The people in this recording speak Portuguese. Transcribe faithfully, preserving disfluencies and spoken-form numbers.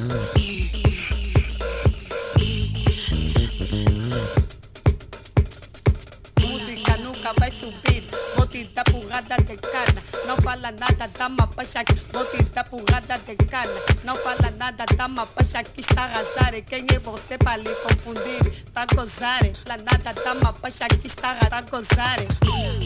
Música nunca vai subir, vou te dar porrada de cana. Não fala nada, dá-me a baixa aqui, vou te dar porrada de cana. Não fala nada, dá-me a baixa aqui, está a arrasar. Quem é você para lhe confundir? Tá a gozar, fala nada, dá-me a baixa aqui, está a gozar.